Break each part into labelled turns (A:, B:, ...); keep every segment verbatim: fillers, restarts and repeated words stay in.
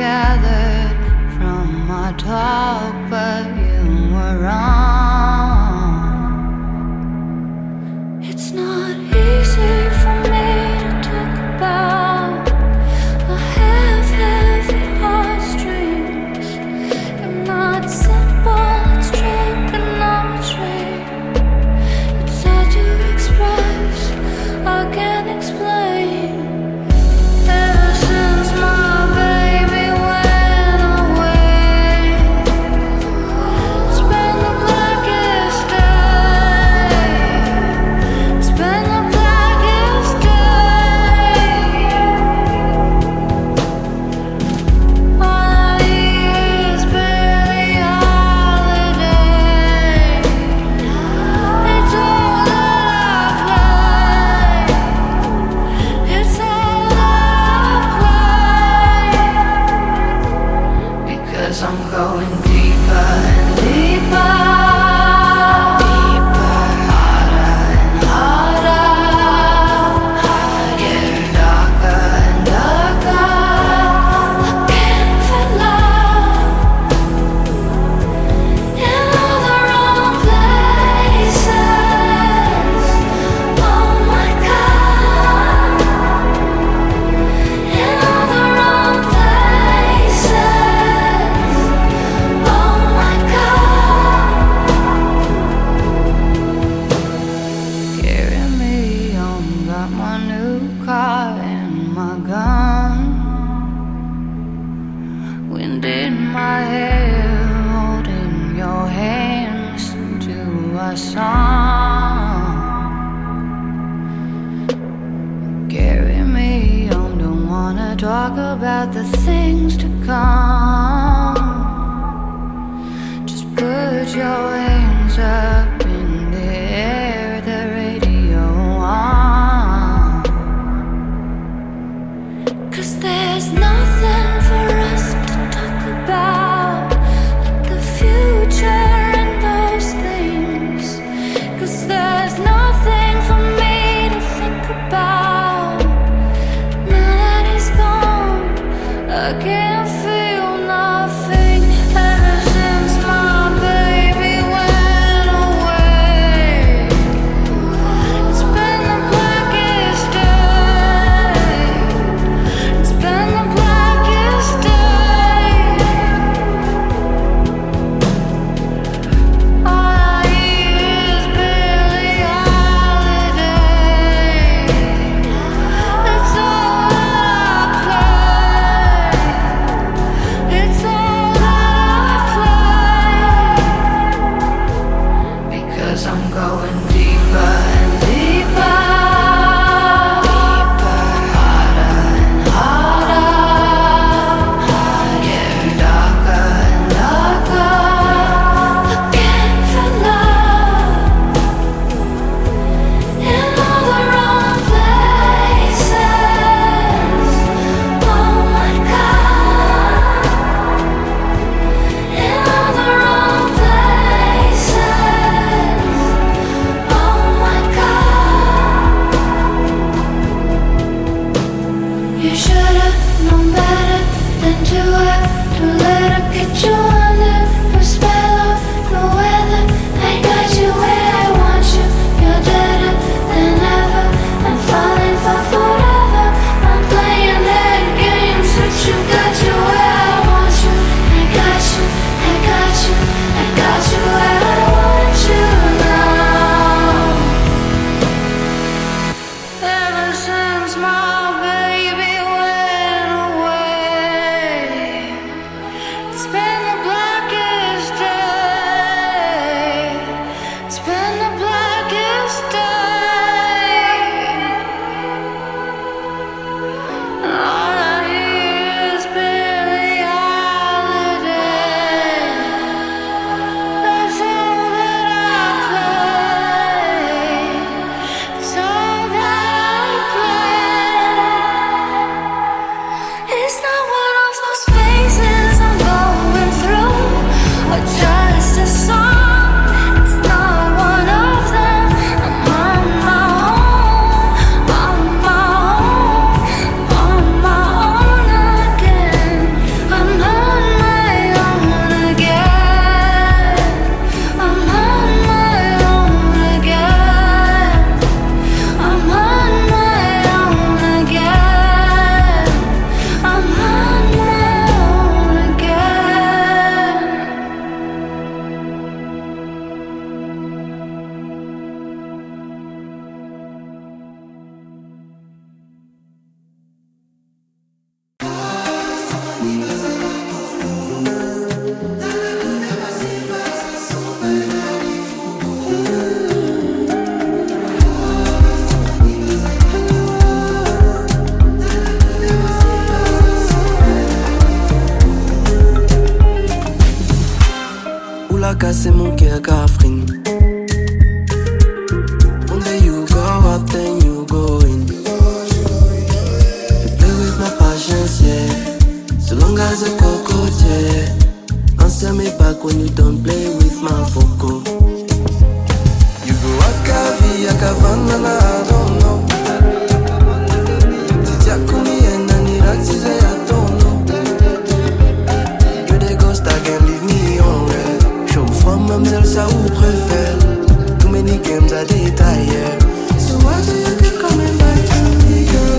A: gathered from my talk, but you were wrong. It's not easy for me to talk about. I have heavy heartstrings. You're not simple, it's trigonometry. It's hard to express, I can't explain. Ever since my baby went away, it's been the blackest day. It's been the blackest day. All I hear is barely holiday. It's all that I play. It's all I play. Because I'm going deeper and deeper, deeper, harder and harder, getting darker and darker. I can't feel love in all the wrong places. Oh my God, in all the wrong places. Oh my God, carry me on, got my new car and my gun. Wind in my hair, holding your hand, listen to our song. Carry me on, don't wanna talk about the things to come. Just put your hands up in the air, the radio on. 'Cause there's nothing for us to talk about, like the future and those things. 'Cause there's nothing for me to think about. Now that he's gone, I can't feel nothing. Ever since my baby went away, it's been the blackest day. It's been the blackest day. All I hear is barely holiday. It's all I play.
B: pas casser mon cœur, Catherine. One day you go out, then you go in. You play with my passions, yeah. So long as I cocotte, yeah. Answer me back when you don't play with my vocal. You go Akavi, Akavana, I don't know. Tijakuni and Nirati, I don't know. You the ghost, I can't leave me on red. Show from mamselle, ça ou préfère. Too many games I détaillé. So why do you keep coming back to me, girl?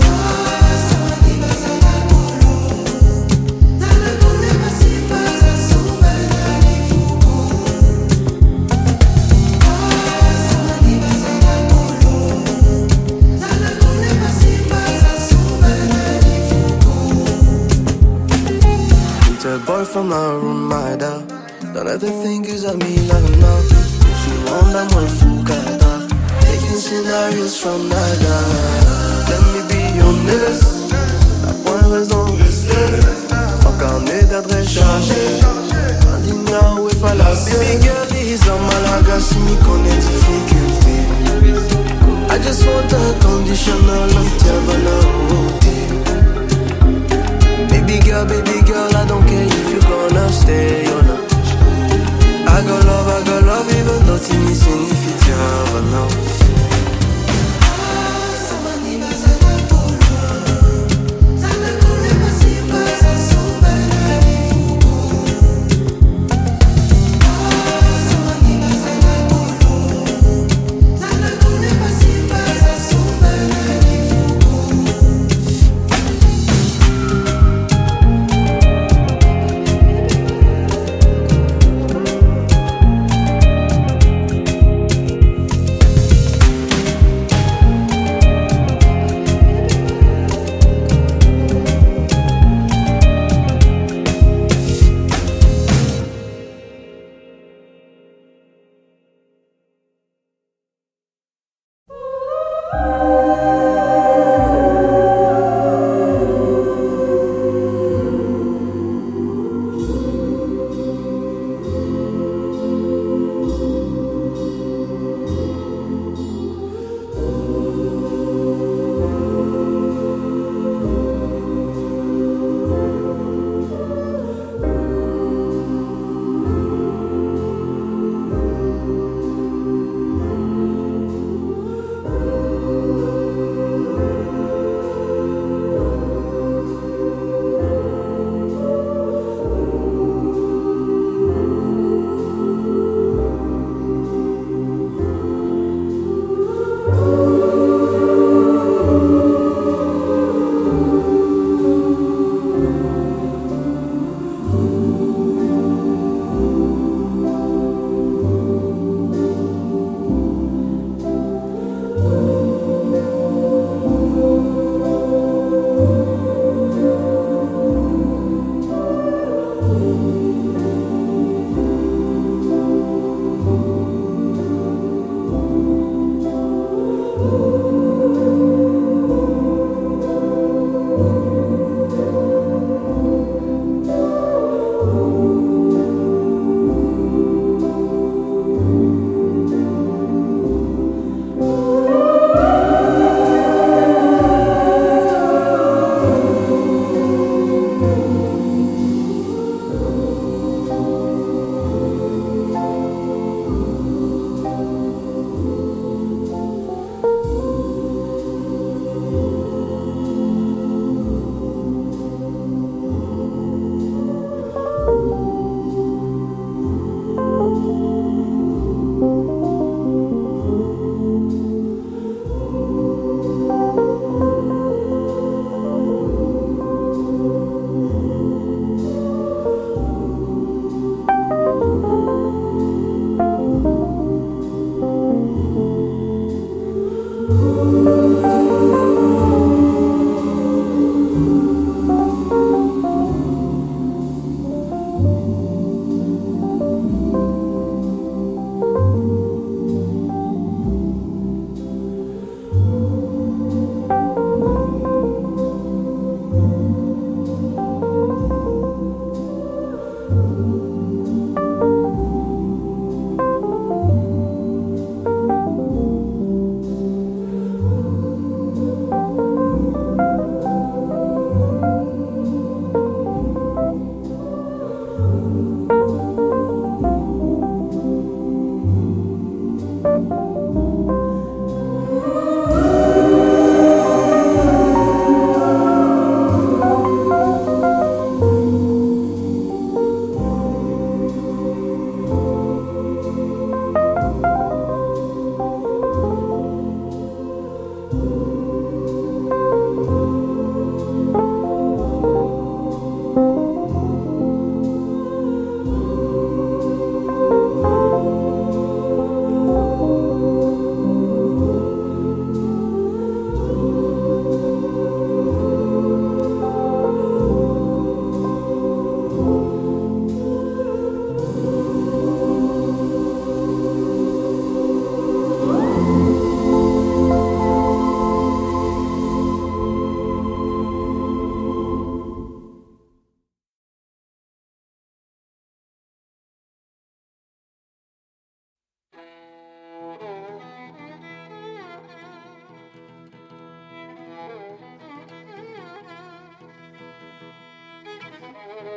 B: Boy from my room, my dad. Don't let the thinkers of me like now. If you want, I'm one fukata. Making scenarios from nada. Let me be honest. La point raison rester. Encore mes d'adresse chargée. Indigna ou est fallacieux. Baby girl, these are Malagasy, me connaît difficulté. I just want a conditional until Baby girl, baby girl, I don't care if you gonna stay or not. I go love, I go love, even though it's missing if it's your now.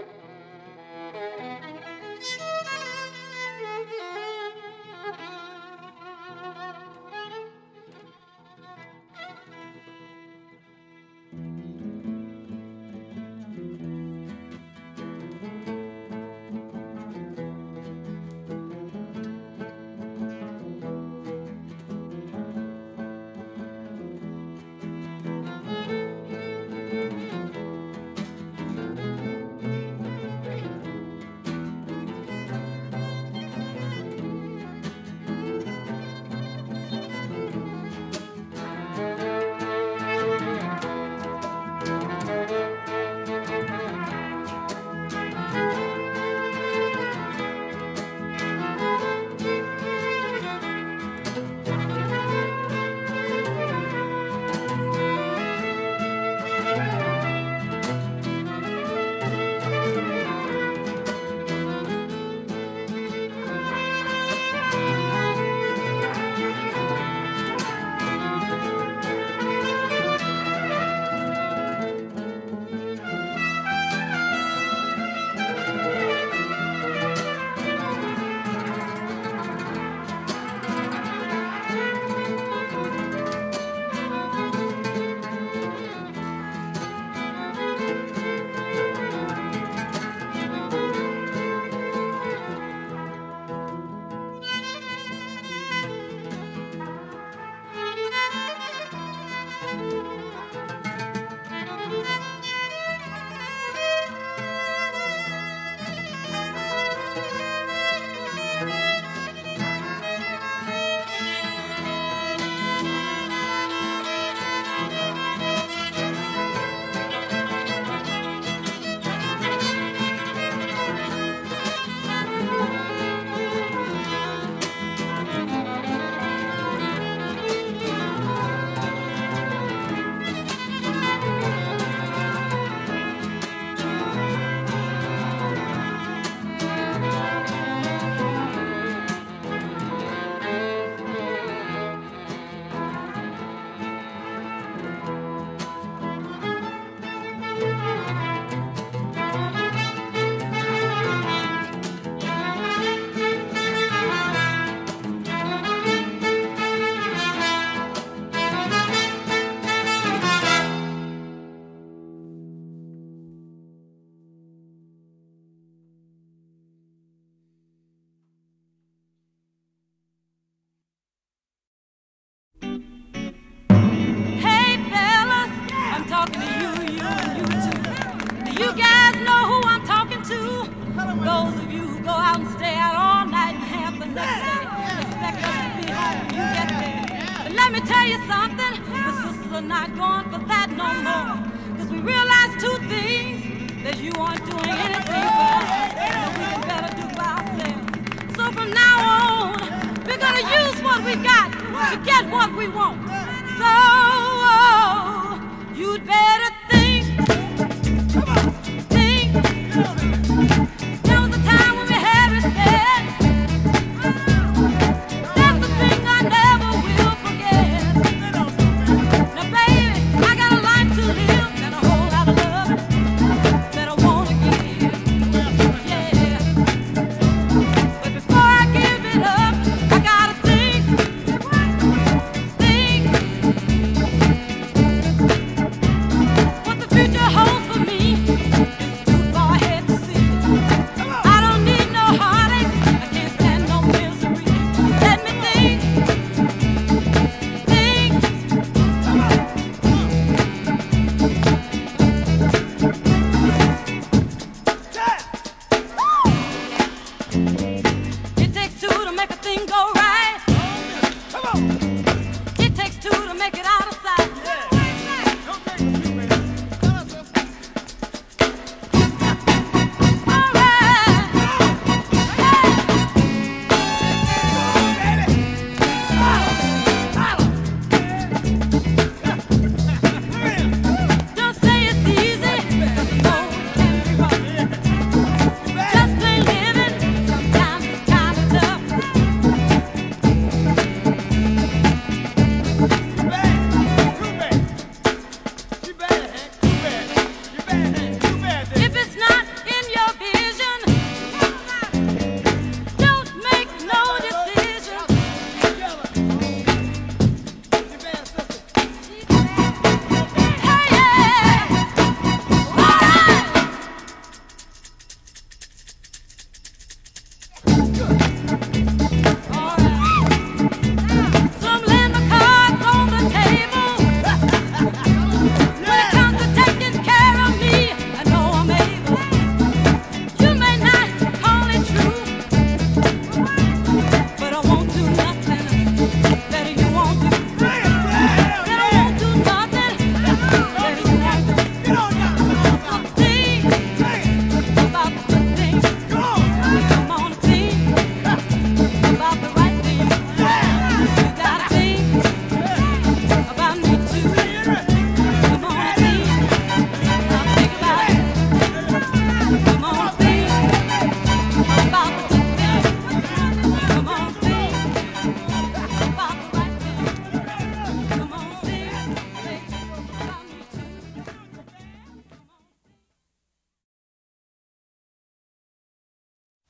C: Think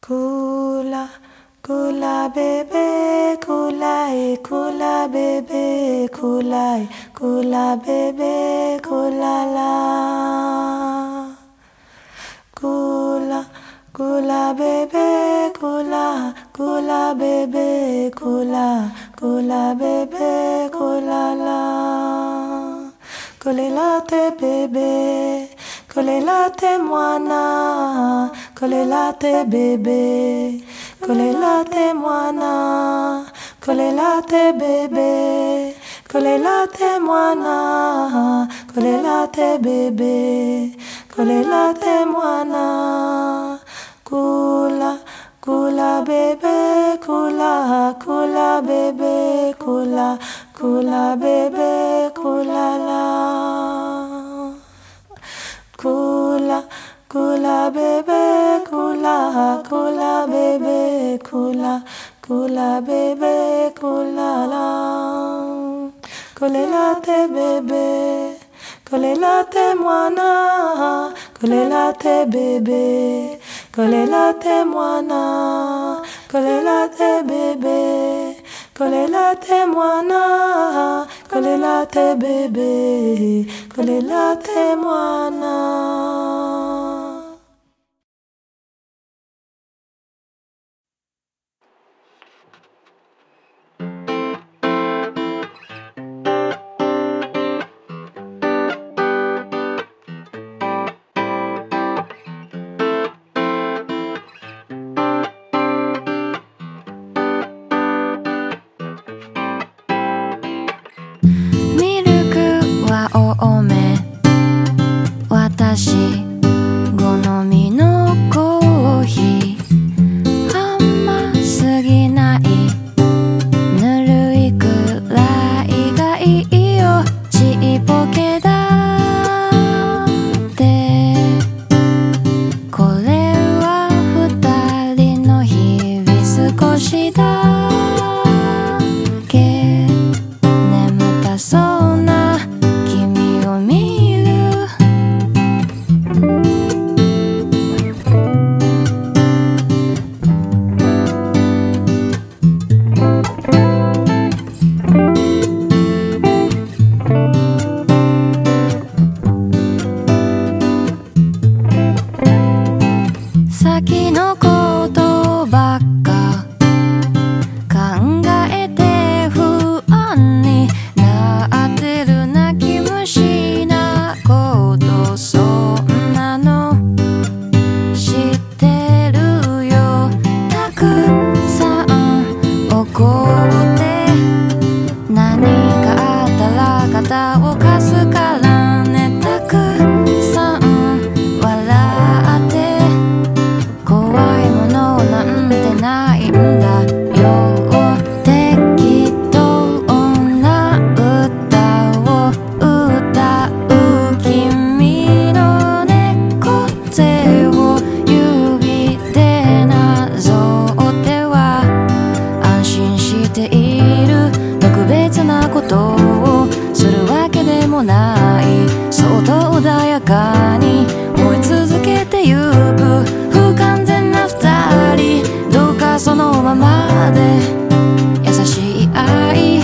C: Kula, kula bebe, kulai, kula bebe, kulai, kula bebe, kulala. Kula, kula bebe, kula, kula bebe, kula, kula bebe, kulala. Kolelate bebe, kolelate mwana, kolelate bebe, kolelate mwana, kolelate bebe, kolelate mwana, kolelate bebe, kolelate mwana. Kula, kula bebe, kula, kula bebe, kula, kula bebe, kulala. Kula, kula bebe, kula, kula bebe, kula, kula bebe, kulala. Kolelate bebe, kolelate mwana, kolelate bebe, kolelate mwana, kolelate bebe, kolelate mwana, kolelate bebe, kolelate mwana.
A: 多め私好みのコーヒー甘すぎないぬるいくらいがいいよちっぽけだってこれは二人の日々少しだけ眠たそうな君を見る先のことばっか考えて不安になってる泣き虫なことそんなの知ってるよたくさん怒って何かあったら肩を貸すからねたくさん笑って怖いものなんてないんだよ適当な歌を歌う君の猫背を指でなぞっては安心している特別なことをするわけでもないそうと穏やかに追い続けてゆく不完全な二人どうかそのままで優しい愛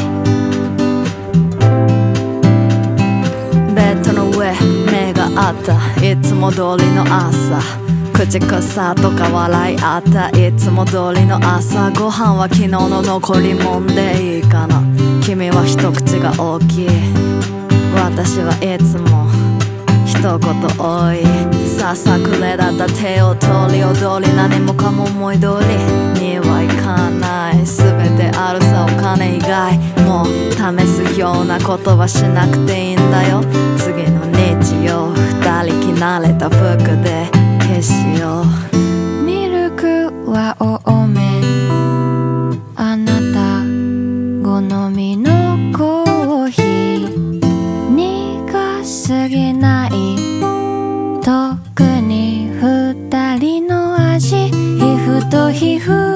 A: ベッドの上目があったいつも通りの朝口草とか笑いあったいつも通りの朝ご飯は昨日の残りもんでいいかな君は一口が大きい私はいつも一言多いささくれだった手を取り踊り何もかも思い通りにはいかない全てあるさお金以外もう試すようなことはしなくていいんだよ次の日曜二人着慣れた服で消しようミルクは多めあなた好みのコーヒー苦すぎない特に二人の味皮膚と皮膚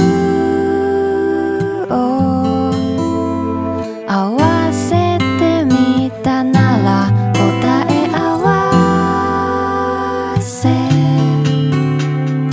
A: を合わせてみたなら答え合わせ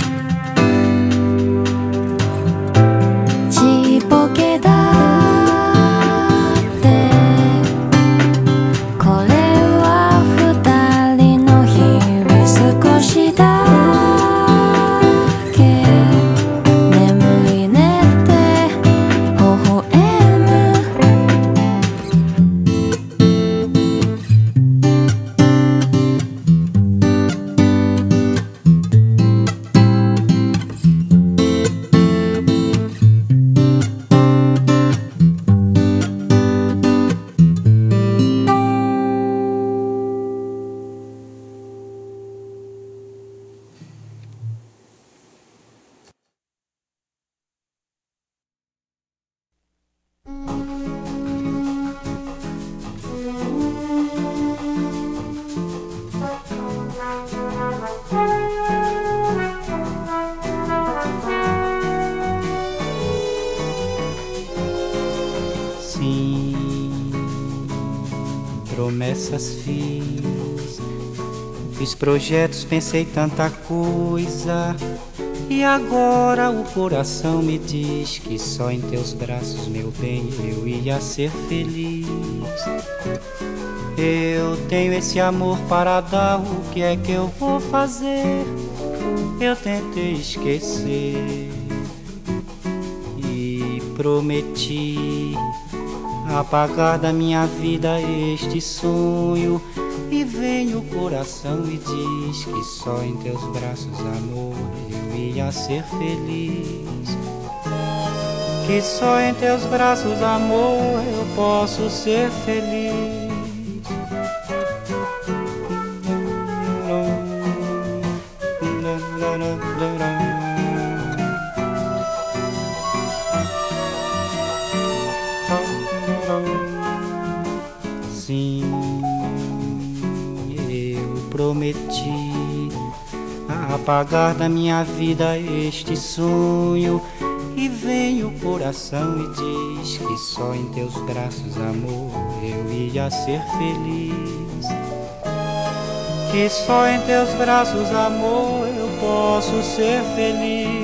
D: promessas fiz, fiz projetos, pensei tanta coisa, e agora o coração me diz que só em teus braços, meu bem, eu ia ser feliz. Eu tenho esse amor para dar, o que é que eu vou fazer? Eu tentei esquecer e prometi apagar da minha vida este sonho, e vem o coração e diz que só em teus braços, amor, eu ia ser feliz. Que só em teus braços, amor, eu posso ser feliz. Sim, eu prometi apagar da minha vida este sonho, e vem o coração e diz que só em teus braços, amor, eu ia ser feliz. Que só em teus braços, amor, eu posso ser feliz.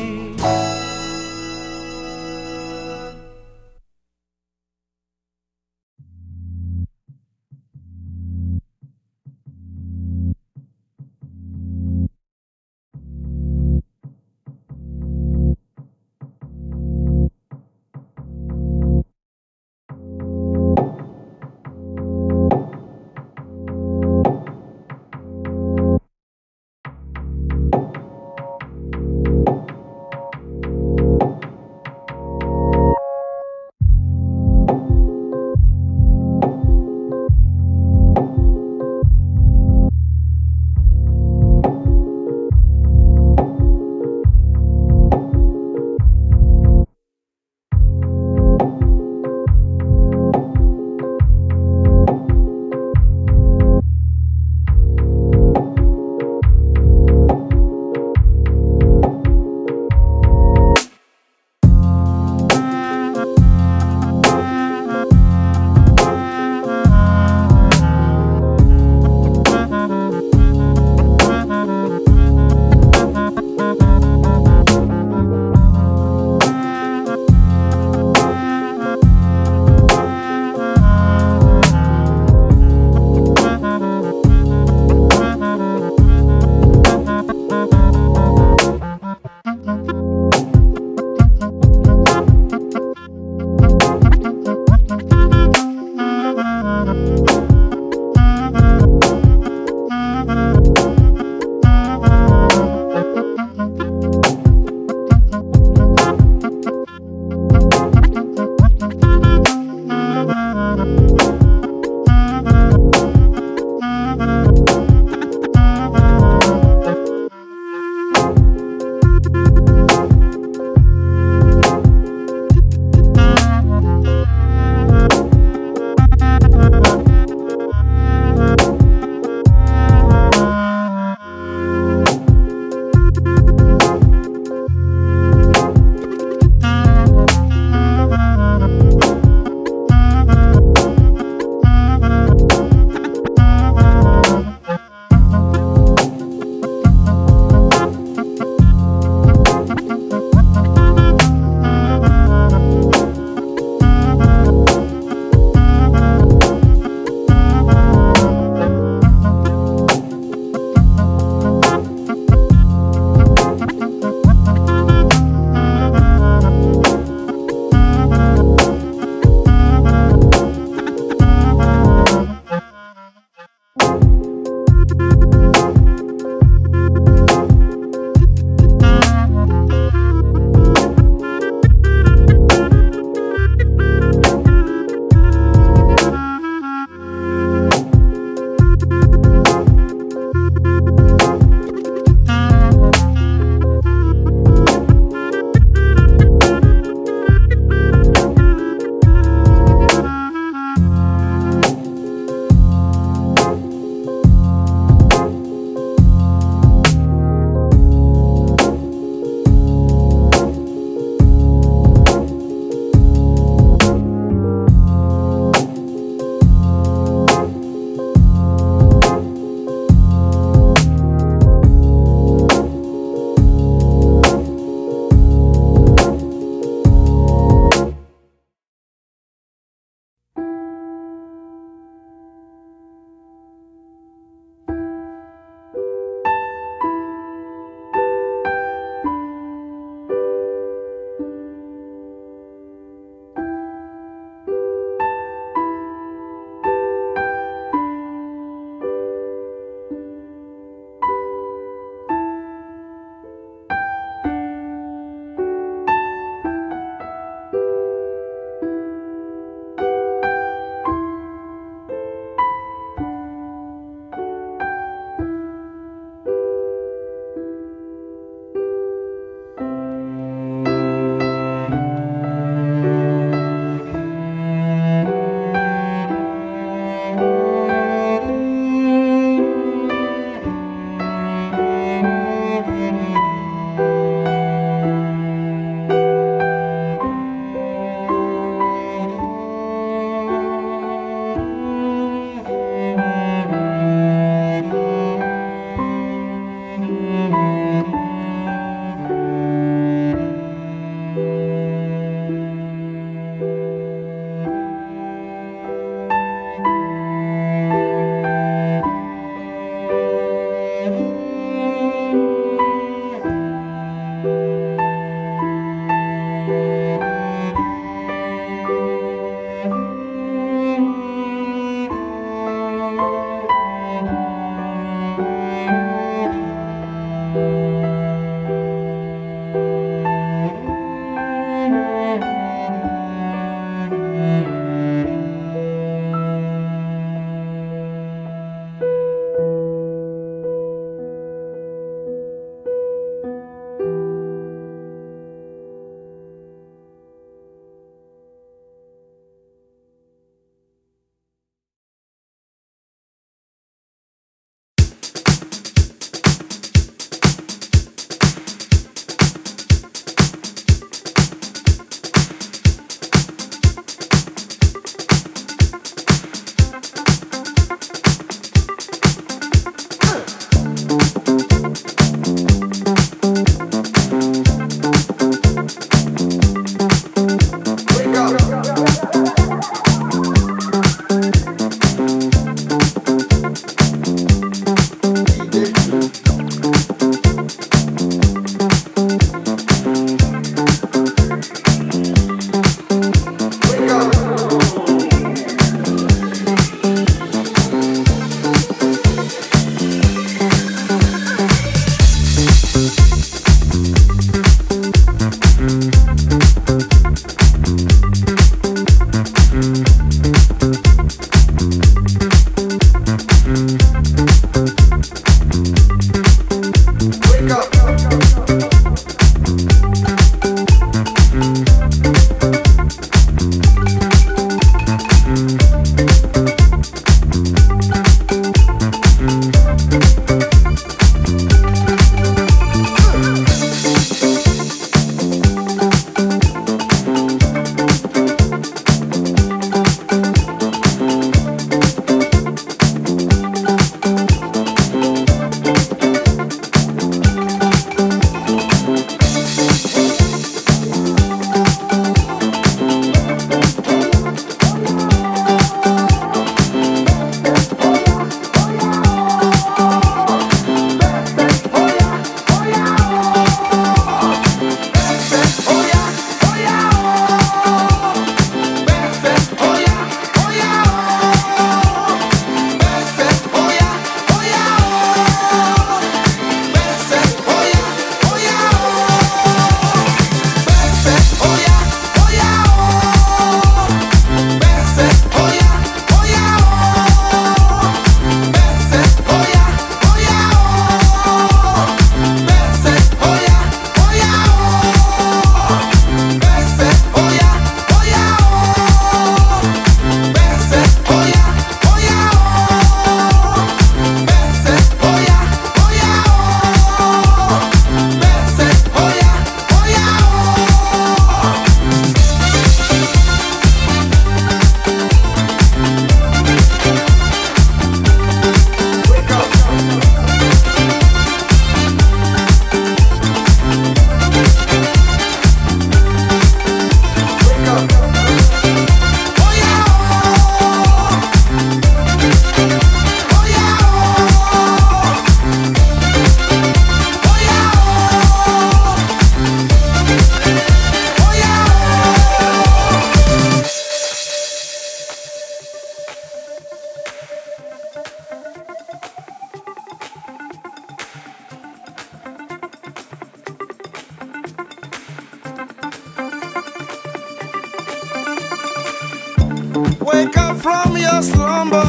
B: your slumber.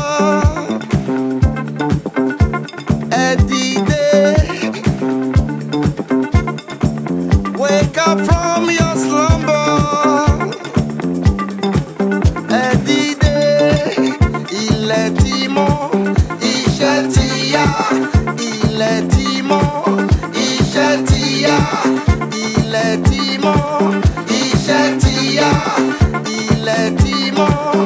B: Every day, wake up from your slumber. Every day, il est timon, il tia, il est timon, il tia, il est timon, il tia, il est timon.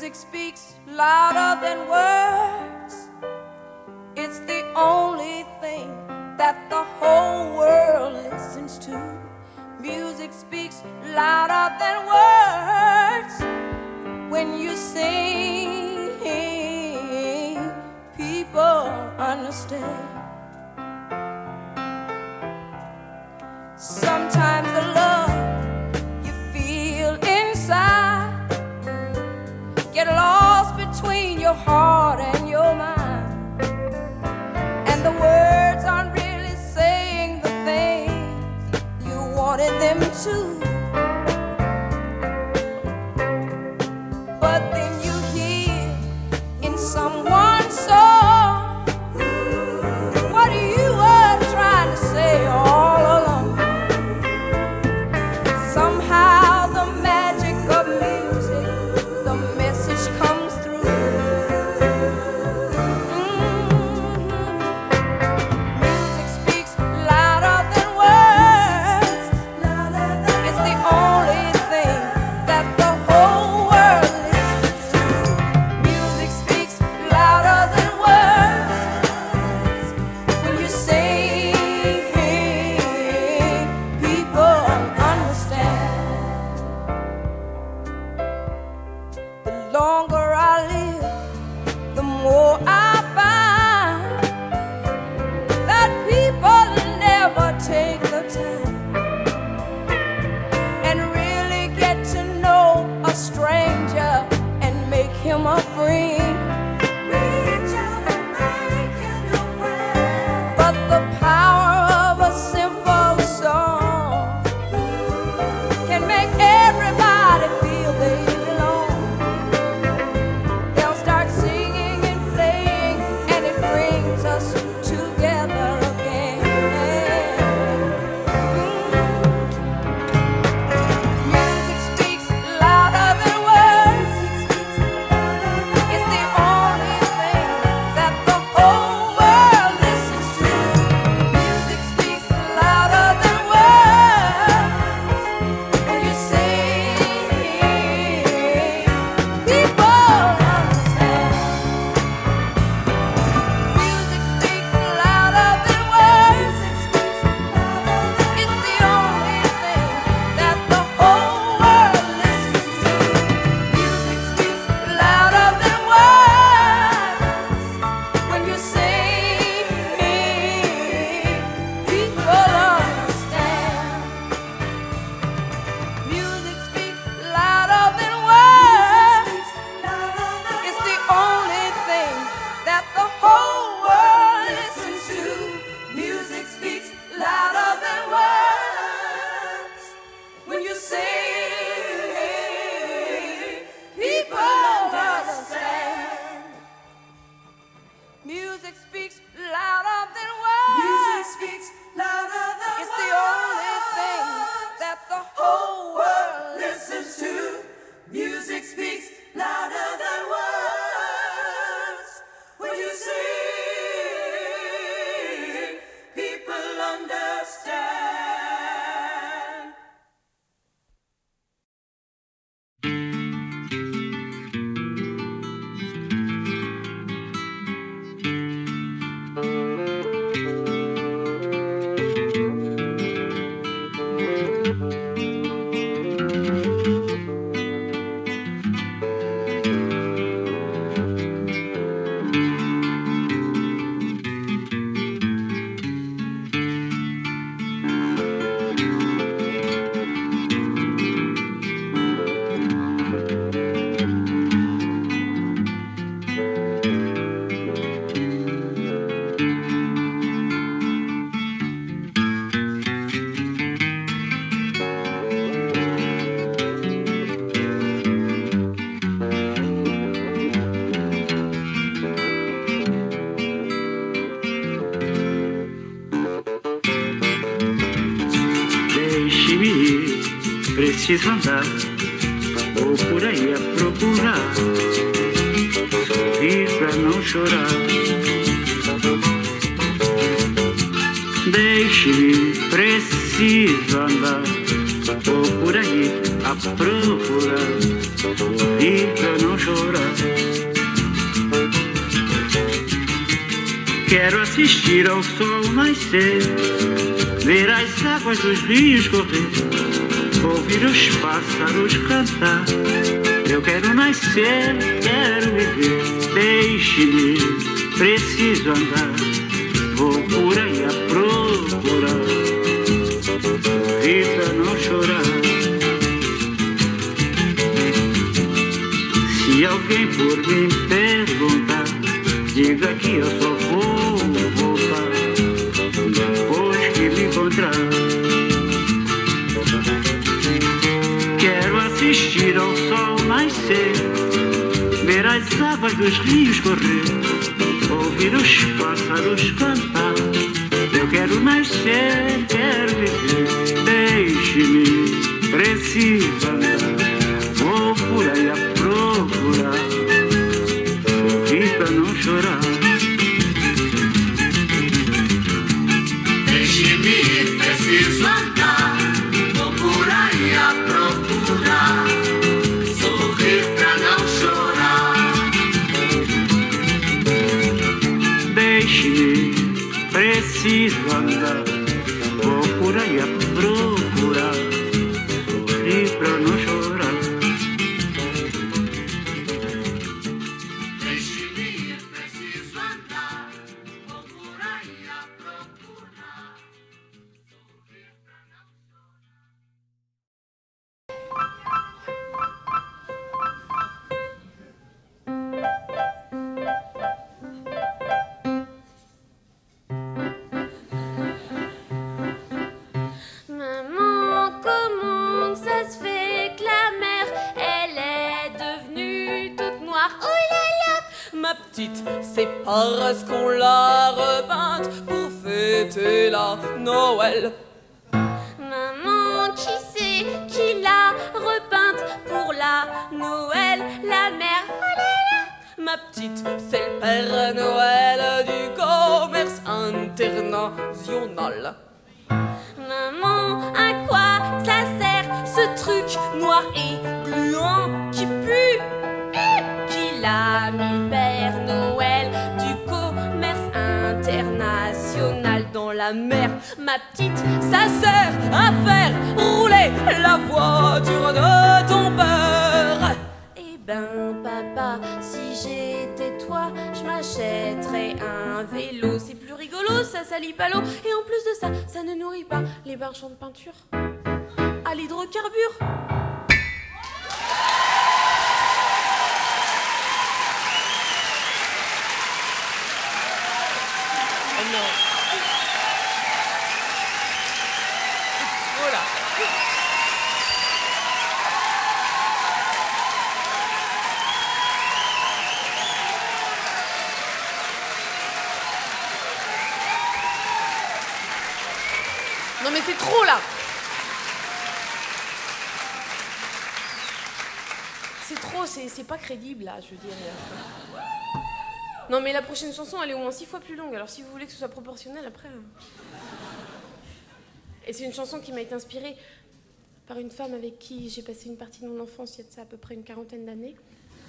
E: Music speaks louder than words. It's the only thing that the whole world listens to. Music speaks louder than words. When you sing, people understand. Sometimes the love you feel inside get lost between your heart and your mind, and the words aren't really saying the things you wanted them to. But then you hear in someone's song what you were trying to say all along. Somehow the magic of music, the message comes through. Mm-hmm. Music speaks louder than words. It's the only thing that the whole world listens to. Music speaks louder than words. When you sing, people understand. The longer I live, the more I find that people never take the time and really get to know a stranger and make him a friend. Reach out and make him your friend. But the power of a simple song can make everybody feel they belong. They'll start singing and playing, and it brings us together again. Mm. Music speaks louder than words. It's the only thing that the whole world listens to. Music speaks louder than words. When you sing, people understand. Music speaks louder than words. It's the only thing that the whole world listens to. Music speaks louder than words. When you sing, people understand. Music speaks louder than words. It's the only thing that the whole world listens to. Music speaks louder than words. When you sing, people understand. Music speaks louder than words. Music speaks louder than words. It's the only thing that the whole world listens to. Music speaks louder than words. When you sing, people understand.
F: Preciso andar, vou por aí a procurar, sorrir pra não chorar. Deixe-me, preciso andar, vou por aí a procurar, sorrir pra não chorar. Quero assistir ao sol nascer, ver as águas dos rios correr, ouvir os pássaros cantar. Eu quero nascer, quero viver, deixe-me, preciso andar. Vou por aí a procurar, sorrir pra não chorar. Se alguém por mim perguntar, diga que eu só vou voltar depois que me encontrar. Quero assistir ao sol nascer, ver as águas dos rios correr, ouvir os pássaros cantar. Eu quero nascer, quero viver, deixe-me, preciso andar. Vou por aí a procurar, sorrir pra não chorar.
G: Deixe-me, preciso andar. Vou por aí a procurar, sorrir pra não chorar.
F: Deixe-me, preciso andar. Vou por aí a procurar, sorrir pra não chorar.
G: Deixe-me, preciso andar. Vou por aí a procurar, sorrir pra não
A: Maman, comment ça se fait que la mer, elle est devenue toute noire? Oh là là!
E: Ma petite, c'est parce qu'on l'a repeinte pour fêter la Noël.
A: Maman, qui c'est qui l'a repeinte pour la Noël, la mer? Oh là là!
E: Ma petite, c'est le Père Noël du commerce international.
A: Maman, à quoi ça sert ce truc noir et gluant qui pue? Qui l'a mis Père Noël du commerce international dans la mer?
E: Ma petite, ça sert à faire rouler la voiture de ton père.
A: Eh ben papa, si j'étais toi, je m'achèterais un vélo. C'est plus rigolo, ça salit pas l'eau. Et en plus de ça, ça ne nourrit pas les marchands de peinture à l'hydrocarbure.
E: Oh non. Voilà. Non mais c'est trop là. C'est trop, c'est, c'est pas crédible là, je veux dire. Non mais la prochaine chanson elle est au moins six fois plus longue, alors si vous voulez que ce soit proportionnel après. Et c'est une chanson qui m'a été inspirée par une femme avec qui j'ai passé une partie de mon enfance il y a de ça à peu près une quarantaine d'années.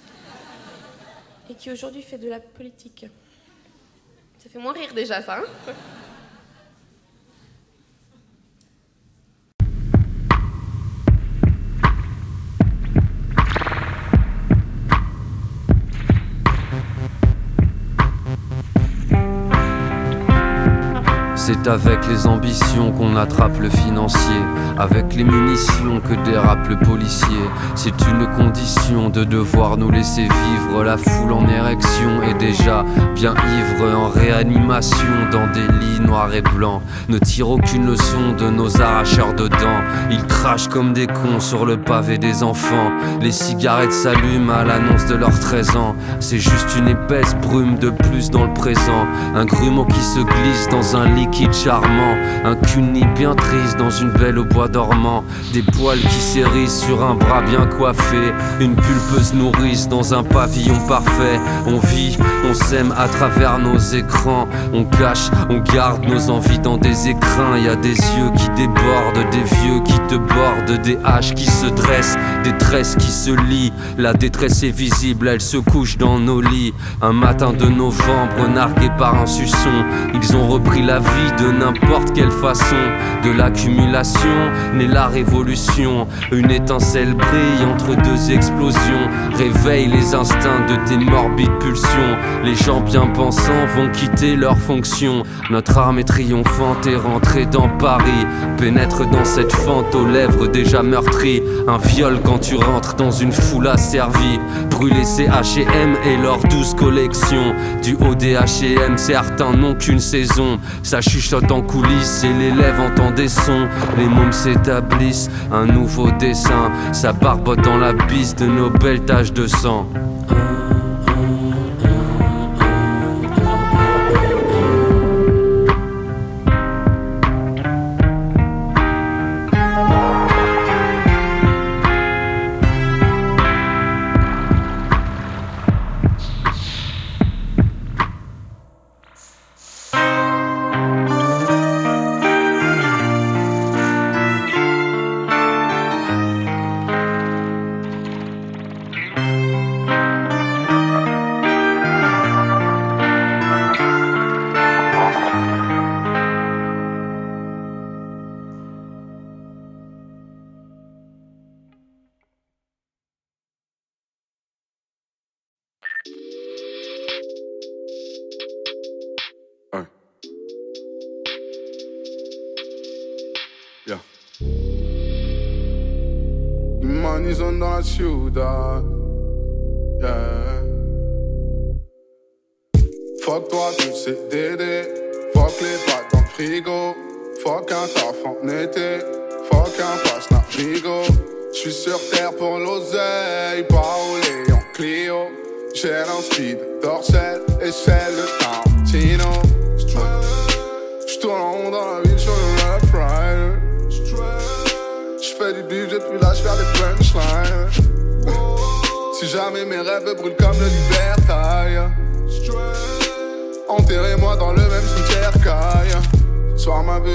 E: Et qui aujourd'hui fait de la politique. Ça fait moins rire déjà ça, hein?
H: C'est avec les ambitions qu'on attrape le financier, avec les munitions que dérape le policier. C'est une condition de devoir nous laisser vivre. La foule en érection est déjà bien ivre, en réanimation dans des lits noirs et blancs. Ne tire aucune leçon de nos arracheurs de dents. Ils crachent comme des cons sur le pavé des enfants. Les cigarettes s'allument à l'annonce de leurs treize ans. C'est juste une épaisse brume de plus dans le présent. Un grumeau qui se glisse dans un liquide charmant. Un cuni bien triste dans une belle au bois dormant. Des poils qui s'hérissent sur un bras bien coiffé. Une pulpeuse nourrice dans un pavillon parfait. On vit, on s'aime à travers nos écrans. On cache, on garde nos envies dans des écrins. Y a des yeux qui débordent, des vieux qui te bordent, des haches qui se dressent, des tresses qui se lient. La détresse est visible, elle se couche dans nos lits. Un matin de novembre, nargués par un suçon, ils ont repris la vie de n'importe quelle façon. De l'accumulation naît la révolution. Une étincelle brille entre deux explosions. Réveille les instincts de tes morbides pulsions. Les gens bien pensants vont quitter leurs fonctions. Notre arme est triomphante et rentrée dans Paris. Pénètre dans cette fente aux lèvres déjà meurtries. Un viol quand tu rentres dans une foule asservie. Brûler ses H et M et leurs douze collections. Du haut des H et M, certains n'ont qu'une saison. Ça chuchote en coulisses et l'élève entend des sons. Les mômes s'établissent, un nouveau dessin. Ça barbote dans la bise de nos belles taches de sang.
I: Yeah. Money's on dans la ciudad. Yeah. Fuck toi, ton C D D. Fuck les pâtes dans le frigo. Fuck un taf en été. Fuck un passe Navigo. J'suis sur terre pour l'oseille. Pas roulé en Clio. J'ai un speed dorsal et c'est le Tarantino. J'tourne en rond dans la ville sur le Rough Rider. J'fais du beef, j'ai plus l'âge faire des punchlines. Si jamais mes rêves brûlent comme le libertail, enterrez-moi dans le même cimetière qu'aille. Soir ma vie